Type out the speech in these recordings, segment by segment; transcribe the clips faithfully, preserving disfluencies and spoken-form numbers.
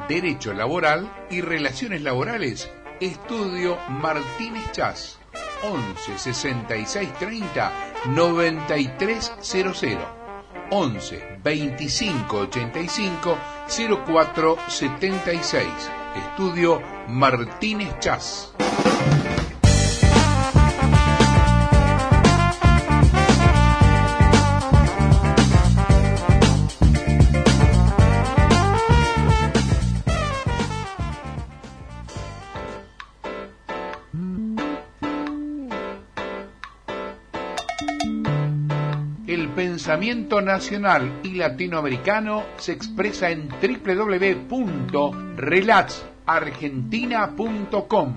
Derecho Laboral y Relaciones Laborales. Estudio Martínez Chas. once sesenta y seis treinta noventa y tres cero cero. once veinticinco ochenta y cinco cero cuatro setenta y seis. Estudio Martínez Chas. El pensamiento nacional y latinoamericano se expresa en doble u doble u doble u punto relats argentina punto com.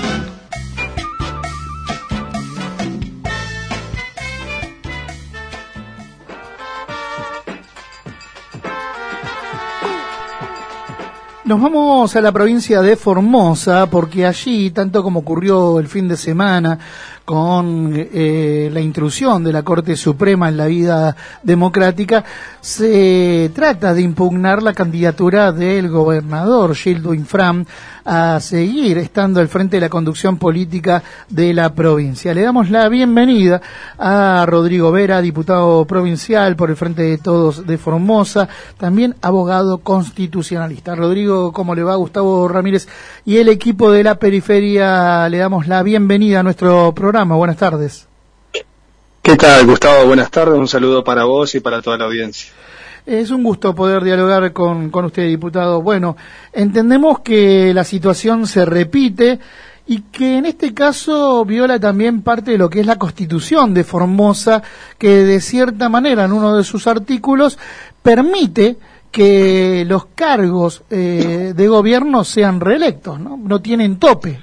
Nos vamos a la provincia de Formosa porque allí, tanto como ocurrió el fin de semana con eh, la intrusión de la Corte Suprema en la vida democrática, se trata de impugnar la candidatura del gobernador Gildo Infram a seguir estando al frente de la conducción política de la provincia. Le damos la bienvenida a Rodrigo Vera, diputado provincial por el Frente de Todos de Formosa, también abogado constitucionalista. Rodrigo, ¿cómo le va? Gustavo Ramírez y el equipo de la periferia le damos la bienvenida a nuestro programa. Buenas tardes. ¿Qué tal, Gustavo? Buenas tardes, un saludo para vos y para toda la audiencia. Es un gusto poder dialogar con, con usted, diputado. Bueno, entendemos que la situación se repite y que en este caso viola también parte de lo que es la Constitución de Formosa, que de cierta manera en uno de sus artículos permite que los cargos eh, de gobierno sean reelectos, ¿no? No tienen tope.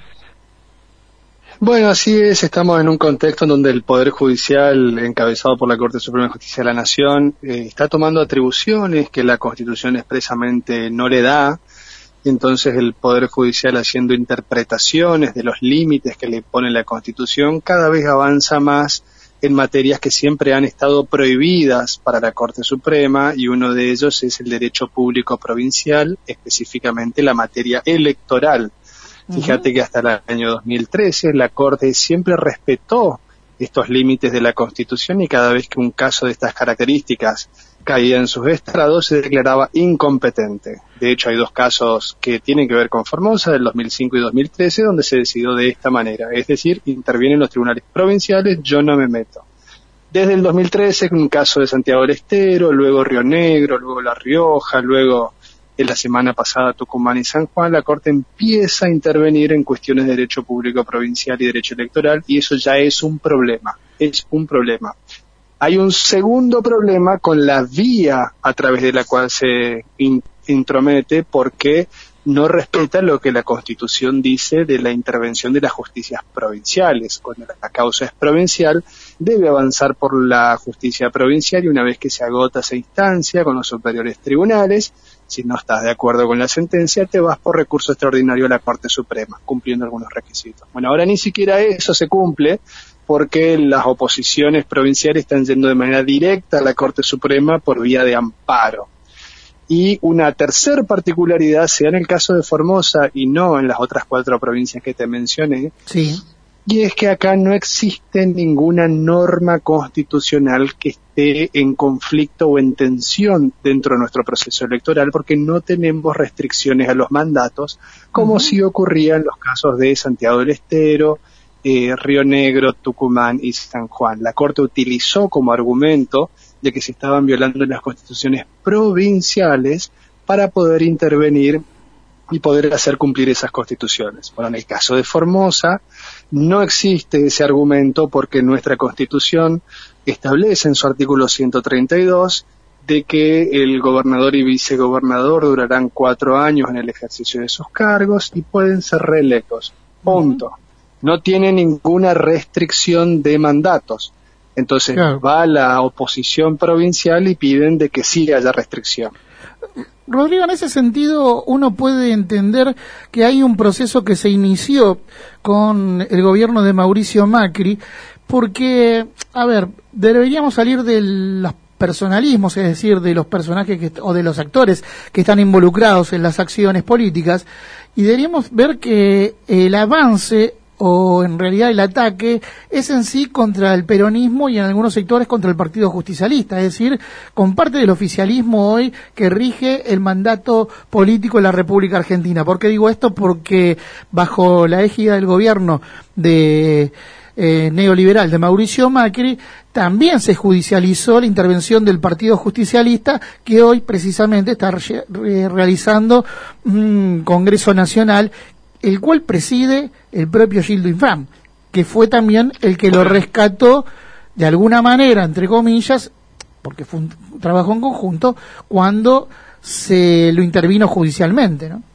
Bueno, así es, estamos en un contexto en donde el Poder Judicial, encabezado por la Corte Suprema de Justicia de la Nación, eh, está tomando atribuciones que la Constitución expresamente no le da, y entonces el Poder Judicial, haciendo interpretaciones de los límites que le pone la Constitución, cada vez avanza más en materias que siempre han estado prohibidas para la Corte Suprema, y uno de ellos es el derecho público provincial, específicamente la materia electoral. Fíjate que hasta el año dos mil trece la Corte siempre respetó estos límites de la Constitución y cada vez que un caso de estas características caía en sus estrados se declaraba incompetente. De hecho, hay dos casos que tienen que ver con Formosa, del dos mil cinco y dos mil trece, donde se decidió de esta manera. Es decir, intervienen los tribunales provinciales, yo no me meto. Desde el dos mil trece, un caso de Santiago del Estero, luego Río Negro, luego La Rioja, luego en la semana pasada Tucumán y San Juan, la Corte empieza a intervenir en cuestiones de derecho público provincial y derecho electoral, y eso ya es un problema, es un problema. Hay un segundo problema con la vía a través de la cual se in- intromete, porque no respeta lo que la Constitución dice de la intervención de las justicias provinciales. Cuando la causa es provincial, debe avanzar por la justicia provincial y una vez que se agota esa instancia con los superiores tribunales, si no estás de acuerdo con la sentencia, te vas por recurso extraordinario a la Corte Suprema, cumpliendo algunos requisitos. Bueno, ahora ni siquiera eso se cumple, porque las oposiciones provinciales están yendo de manera directa a la Corte Suprema por vía de amparo. Y una tercera particularidad, sea en el caso de Formosa y no en las otras cuatro provincias que te mencioné, sí. Y es que acá no existe ninguna norma constitucional que esté en conflicto o en tensión dentro de nuestro proceso electoral, porque no tenemos restricciones a los mandatos, como uh-huh. sí ocurría en los casos de Santiago del Estero, eh, Río Negro, Tucumán y San Juan. La Corte utilizó como argumento de que se estaban violando las constituciones provinciales para poder intervenir y poder hacer cumplir esas constituciones. Bueno, en el caso de Formosa no existe ese argumento porque nuestra Constitución establece en su artículo ciento treinta y dos de que el gobernador y vicegobernador durarán cuatro años en el ejercicio de sus cargos y pueden ser reelectos. Punto. No tiene ninguna restricción de mandatos. Entonces claro. Va la oposición provincial y piden de que sí haya restricción. Rodrigo, en ese sentido uno puede entender que hay un proceso que se inició con el gobierno de Mauricio Macri, porque, a ver, deberíamos salir de las personalismos, es decir, de los personajes que, o de los actores que están involucrados en las acciones políticas, y deberíamos ver que el avance o en realidad el ataque es en sí contra el peronismo y en algunos sectores contra el Partido Justicialista, es decir, con parte del oficialismo hoy que rige el mandato político de la República Argentina. ¿Por qué digo esto? Porque bajo la égida del gobierno de eh, neoliberal de Mauricio Macri también se judicializó la intervención del Partido Justicialista, que hoy precisamente está re- re- realizando un Congreso Nacional, el cual preside el propio Gildo Infran, que fue también el que lo rescató de alguna manera, entre comillas, porque fue un trabajo en conjunto, cuando se lo intervino judicialmente, ¿no?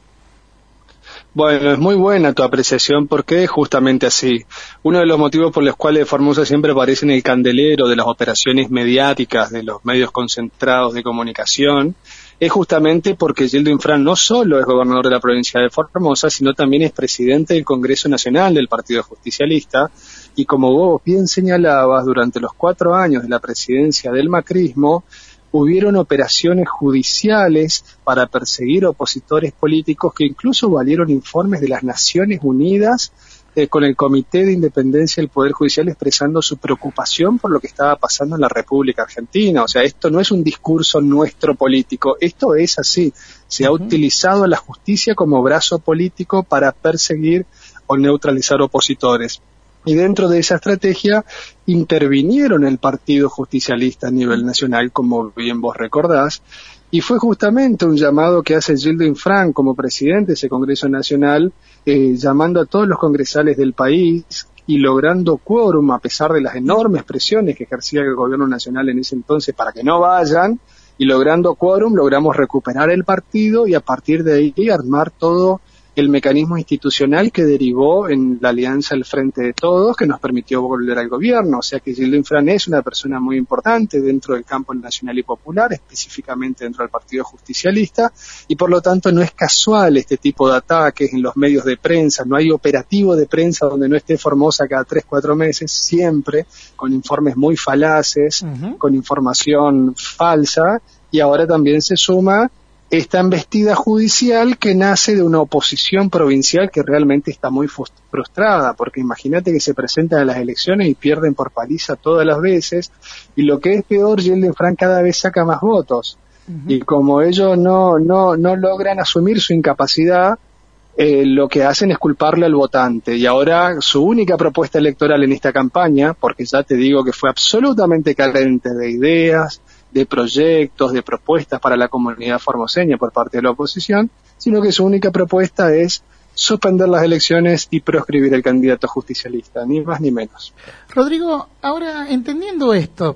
Bueno, es muy buena tu apreciación porque es justamente así. Uno de los motivos por los cuales Formosa siempre aparece en el candelero de las operaciones mediáticas de los medios concentrados de comunicación es justamente porque Gildo Infran no solo es gobernador de la provincia de Formosa, sino también es presidente del Congreso Nacional del Partido Justicialista, y como vos bien señalabas, durante los cuatro años de la presidencia del macrismo, hubieron operaciones judiciales para perseguir opositores políticos que incluso valieron informes de las Naciones Unidas eh, con el Comité de Independencia del Poder Judicial expresando su preocupación por lo que estaba pasando en la República Argentina. O sea, esto no es un discurso nuestro político, esto es así. Se uh-huh. ha utilizado a la justicia como brazo político para perseguir o neutralizar opositores. Y dentro de esa estrategia intervinieron el Partido Justicialista a nivel nacional, como bien vos recordás, y fue justamente un llamado que hace Gildo Infran como presidente de ese Congreso Nacional, eh, llamando a todos los congresales del país y logrando quórum a pesar de las enormes presiones que ejercía el gobierno nacional en ese entonces para que no vayan, y logrando quórum logramos recuperar el partido y a partir de ahí armar todo el mecanismo institucional que derivó en la alianza del Frente de Todos, que nos permitió volver al gobierno. O sea que Gildo Infran es una persona muy importante dentro del campo nacional y popular, específicamente dentro del Partido Justicialista, y por lo tanto no es casual este tipo de ataques en los medios de prensa. No hay operativo de prensa donde no esté Formosa cada tres, cuatro meses, siempre con informes muy falaces, uh-huh. con información falsa, y ahora también se suma esta embestida judicial que nace de una oposición provincial que realmente está muy frustrada, porque imagínate que se presentan a las elecciones y pierden por paliza todas las veces, y lo que es peor, Gildo Infran cada vez saca más votos, uh-huh. y como ellos no, no, no logran asumir su incapacidad, eh, lo que hacen es culparle al votante, y ahora su única propuesta electoral en esta campaña, porque ya te digo que fue absolutamente carente de ideas, de proyectos, de propuestas para la comunidad formoseña por parte de la oposición, sino que su única propuesta es suspender las elecciones y proscribir al candidato justicialista, ni más ni menos. Rodrigo, ahora entendiendo esto,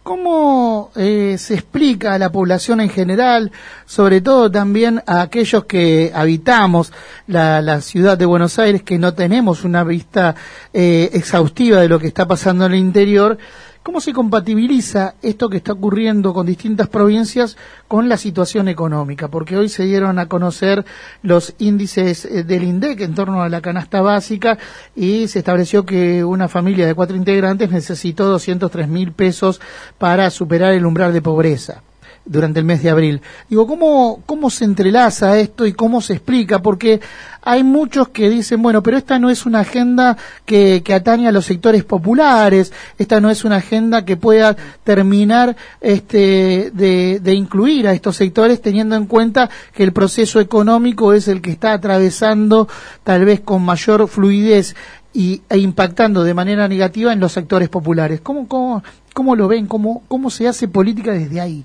¿cómo eh, se explica a la población en general, sobre todo también a aquellos que habitamos la, la ciudad de Buenos Aires, que no tenemos una vista eh, exhaustiva de lo que está pasando en el interior, cómo se compatibiliza esto que está ocurriendo con distintas provincias con la situación económica? Porque hoy se dieron a conocer los índices del INDEC en torno a la canasta básica y se estableció que una familia de cuatro integrantes necesitó doscientos tres mil pesos para superar el umbral de pobreza durante el mes de abril. Digo, ¿cómo, cómo se entrelaza esto y cómo se explica? Porque hay muchos que dicen, bueno, pero esta no es una agenda que, que atañe a los sectores populares, esta no es una agenda que pueda terminar este, de, de incluir a estos sectores, teniendo en cuenta que el proceso económico es el que está atravesando tal vez con mayor fluidez y, e impactando de manera negativa en los sectores populares. ¿Cómo, cómo, cómo lo ven? ¿Cómo, cómo se hace política desde ahí?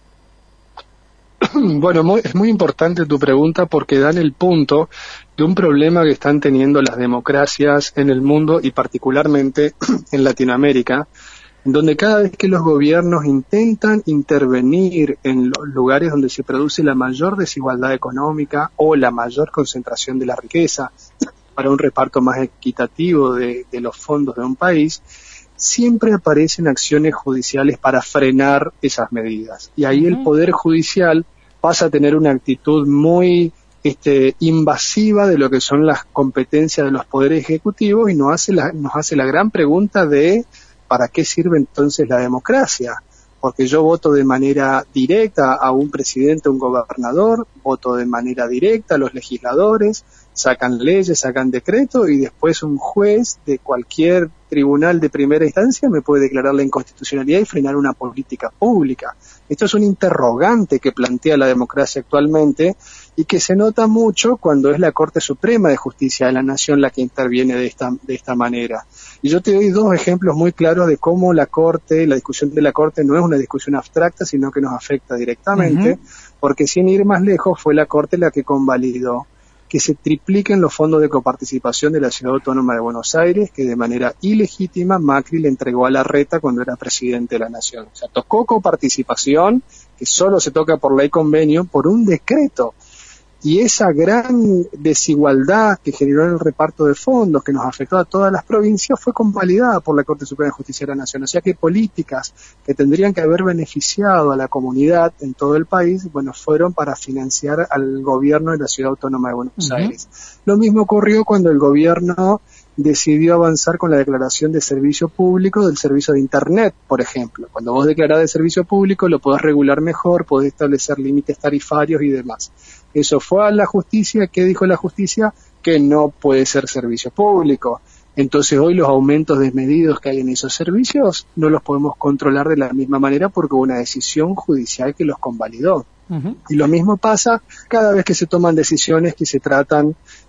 Bueno, muy, es muy importante tu pregunta porque dan el punto de un problema que están teniendo las democracias en el mundo y particularmente en Latinoamérica, en donde cada vez que los gobiernos intentan intervenir en los lugares donde se produce la mayor desigualdad económica o la mayor concentración de la riqueza para un reparto más equitativo de, de los fondos de un país, siempre aparecen acciones judiciales para frenar esas medidas. Y ahí el Poder Judicial pasa a tener una actitud muy este, invasiva de lo que son las competencias de los poderes ejecutivos y nos hace la, nos hace la gran pregunta de ¿para qué sirve entonces la democracia? porque yo voto de manera directa a un presidente, a un gobernador, voto de manera directa a los legisladores, sacan leyes, sacan decretos y después un juez de cualquier tribunal de primera instancia me puede declarar la inconstitucionalidad y frenar una política pública. Esto es un interrogante que plantea la democracia actualmente y que se nota mucho cuando es la Corte Suprema de Justicia de la Nación la que interviene de esta, de esta manera. Y yo te doy dos ejemplos muy claros de cómo la Corte, la discusión de la Corte no es una discusión abstracta, sino que nos afecta directamente, uh-huh. porque sin ir más lejos fue la Corte la que convalidó que se tripliquen los fondos de coparticipación de la Ciudad Autónoma de Buenos Aires, que de manera ilegítima Macri le entregó a Larreta cuando era presidente de la Nación. O sea, tocó coparticipación, que solo se toca por ley convenio, por un decreto. Y esa gran desigualdad que generó en el reparto de fondos, que nos afectó a todas las provincias, fue convalidada por la Corte Suprema de Justicia de la Nación. O sea que políticas que tendrían que haber beneficiado a la comunidad en todo el país, bueno, fueron para financiar al gobierno de la Ciudad Autónoma de Buenos uh-huh. Aires. Lo mismo ocurrió cuando el gobierno decidió avanzar con la declaración de servicio público del servicio de Internet, por ejemplo. Cuando vos declarás de servicio público, lo podés regular mejor, podés establecer límites tarifarios y demás. Eso fue a la justicia. ¿Qué dijo la justicia? Que no puede ser servicio público. Entonces hoy los aumentos desmedidos que hay en esos servicios no los podemos controlar de la misma manera porque hubo una decisión judicial que los convalidó. Uh-huh. Y lo mismo pasa cada vez que se toman decisiones que se tratan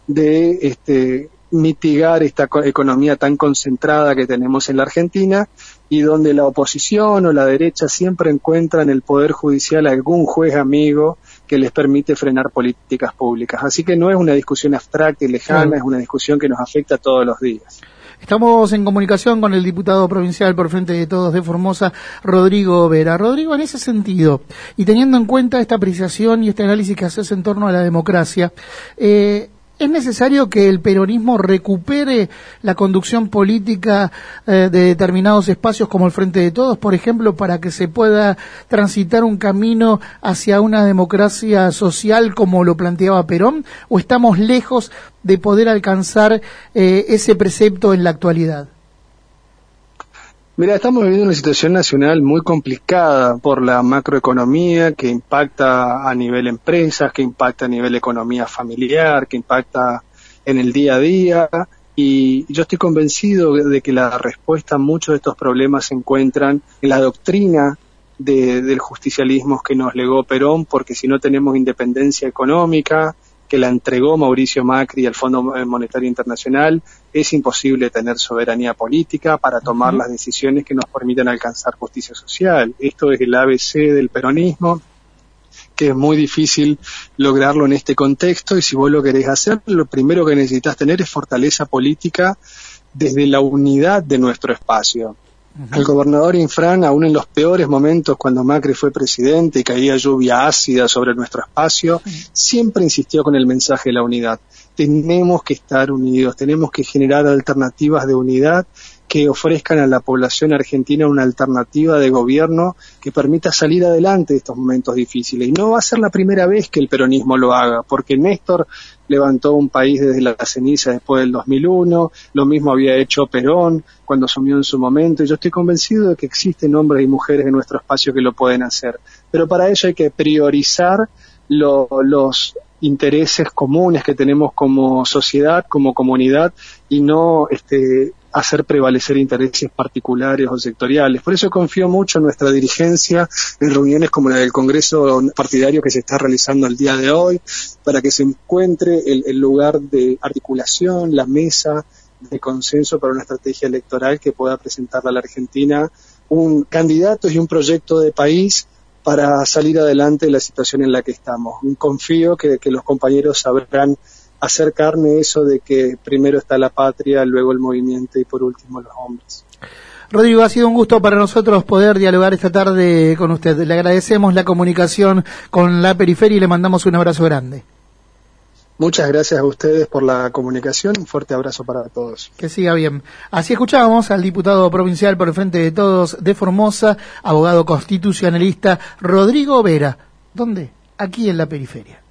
de este mitigar esta economía tan concentrada que tenemos en la Argentina y donde la oposición o la derecha siempre encuentra en el Poder Judicial algún juez amigo que les permite frenar políticas públicas. Así que no es una discusión abstracta y lejana, sí. es una discusión que nos afecta todos los días. Estamos en comunicación con el diputado provincial por Frente de Todos de Formosa, Rodrigo Vera. Rodrigo, en ese sentido, y teniendo en cuenta esta apreciación y este análisis que haces en torno a la democracia, eh, ¿es necesario que el peronismo recupere la conducción política eh, de determinados espacios como el Frente de Todos, por ejemplo, para que se pueda transitar un camino hacia una democracia social como lo planteaba Perón? ¿O estamos lejos de poder alcanzar eh, ese precepto en la actualidad? Mira, estamos viviendo una situación nacional muy complicada por la macroeconomía que impacta a nivel empresas, que impacta a nivel economía familiar, que impacta en el día a día, y yo estoy convencido de que la respuesta a muchos de estos problemas se encuentran en la doctrina de, del justicialismo que nos legó Perón, porque si no tenemos independencia económica, que la entregó Mauricio Macri al Fondo Monetario Internacional, es imposible tener soberanía política para tomar uh-huh. las decisiones que nos permitan alcanzar justicia social. Esto es el A B C del peronismo, que es muy difícil lograrlo en este contexto, y si vos lo querés hacer, lo primero que necesitas tener es fortaleza política desde la unidad de nuestro espacio. El gobernador Infran, aún en los peores momentos cuando Macri fue presidente y caía lluvia ácida sobre nuestro espacio, siempre insistió con el mensaje de la unidad. Tenemos que estar unidos, tenemos que generar alternativas de unidad que ofrezcan a la población argentina una alternativa de gobierno que permita salir adelante de estos momentos difíciles. Y no va a ser la primera vez que el peronismo lo haga, porque Néstor levantó un país desde la ceniza después del dos mil uno, lo mismo había hecho Perón cuando asumió en su momento, y yo estoy convencido de que existen hombres y mujeres en nuestro espacio que lo pueden hacer. Pero para ello hay que priorizar lo, los intereses comunes que tenemos como sociedad, como comunidad, y no este hacer prevalecer intereses particulares o sectoriales. Por eso confío mucho en nuestra dirigencia, en reuniones como la del Congreso partidario que se está realizando el día de hoy, para que se encuentre el, el lugar de articulación, la mesa de consenso para una estrategia electoral que pueda presentarle a la Argentina un candidato y un proyecto de país para salir adelante de la situación en la que estamos. Confío que, que los compañeros sabrán hacer carne eso de que primero está la patria, luego el movimiento y por último los hombres. Rodrigo, ha sido un gusto para nosotros poder dialogar esta tarde con usted. Le agradecemos la comunicación con la periferia y le mandamos un abrazo grande. Muchas gracias a ustedes por la comunicación, un fuerte abrazo para todos. Que siga bien. Así escuchábamos al diputado provincial por el Frente de Todos de Formosa, abogado constitucionalista Rodrigo Vera. ¿Dónde? Aquí en la periferia.